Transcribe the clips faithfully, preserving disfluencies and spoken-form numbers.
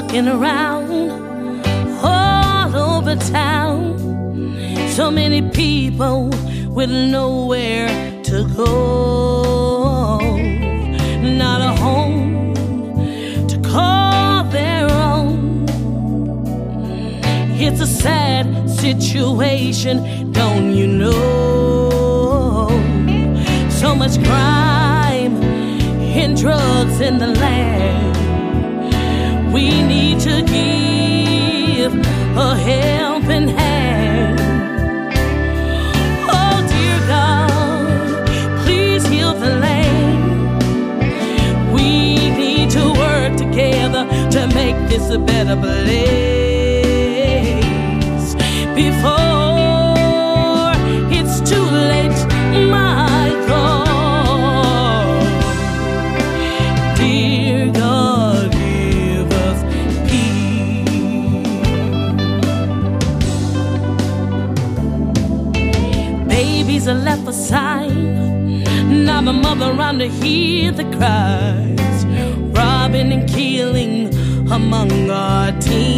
walking around all over town. So many people with nowhere to go, not a home to call their own. It's a sad situation, don't you know? So much crime and drugs in the land. We need to give a helping hand. Oh dear God, please heal the land. We need to work together to make this a better place before it's too late, my God. Dear God, give us peace. Babies are left aside, not a mother around to hear the cries, robbing and killing among our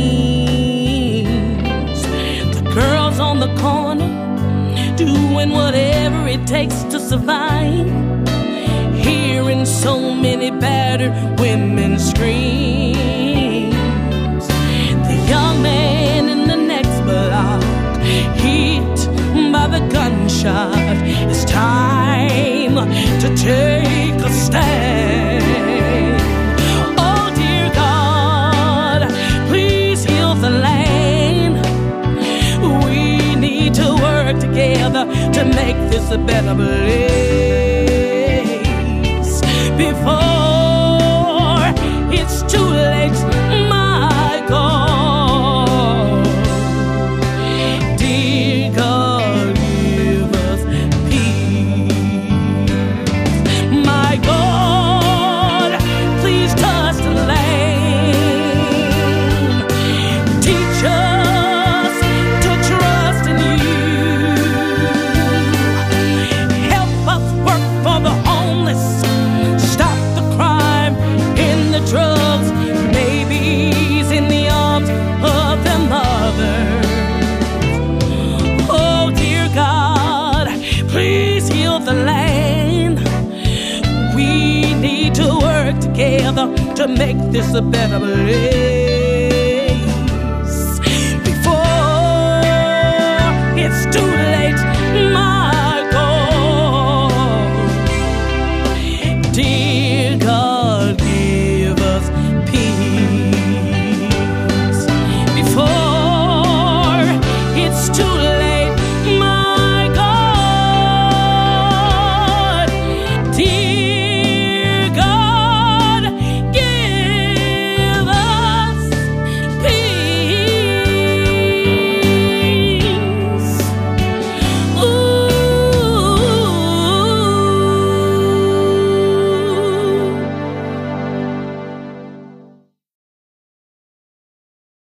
teens. The girls on the corner doing whatever it takes to survive, hearing so many battered women screams. The young man in the next block, hit by the gunshot. It's time to take a stand. Oh dear God, please heal the land. We need to work together to make this a better place before it's too late, my God. Dear God, give us peace. My God, please touch the land. Teach us to trust in you. Help us work for the homeless. Stop the crime and the drugs. Babies in the arms of their mothers. Oh dear God, please heal the land. We need to work together to make this a better place